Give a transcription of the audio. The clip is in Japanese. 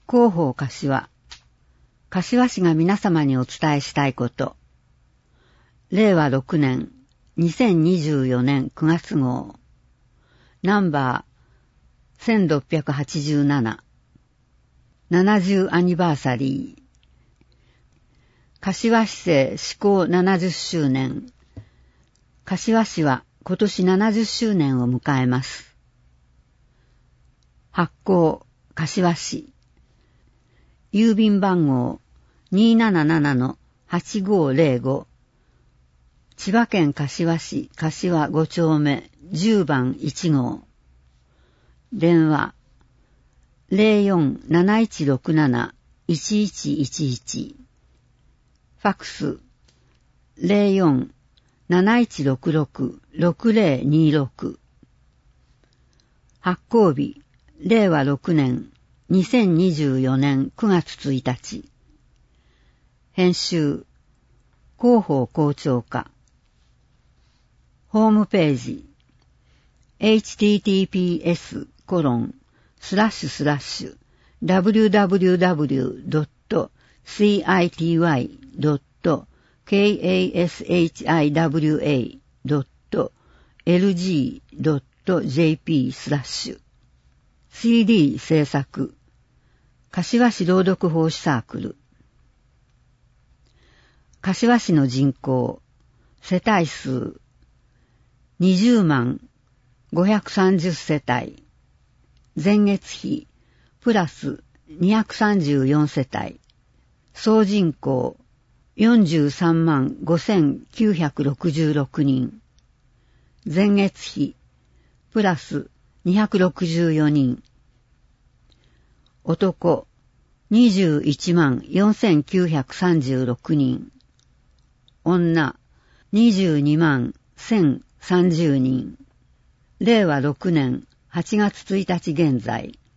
広報柏市が皆様にお伝えしたいこと。令和6年2024年9月号ナンバー1687 70アニバーサリー柏市政施行70周年。柏市は今年70周年を迎えます。発行柏市。郵便番号 277-8505 千葉県柏市柏5丁目10番1号。電話 04-7167-1111 ファクス 04-7166-6026 発行日令和6年2024年9月1日編集広報校長課ホームページ https://www.citiwa.lg.jp/ CD 制作柏市朗読奉仕サークル。柏市の人口世帯数20万530世帯前月比プラス234世帯総人口43万5966人前月比プラス264人男21万4936人女22万1030人令和6年8月1日現在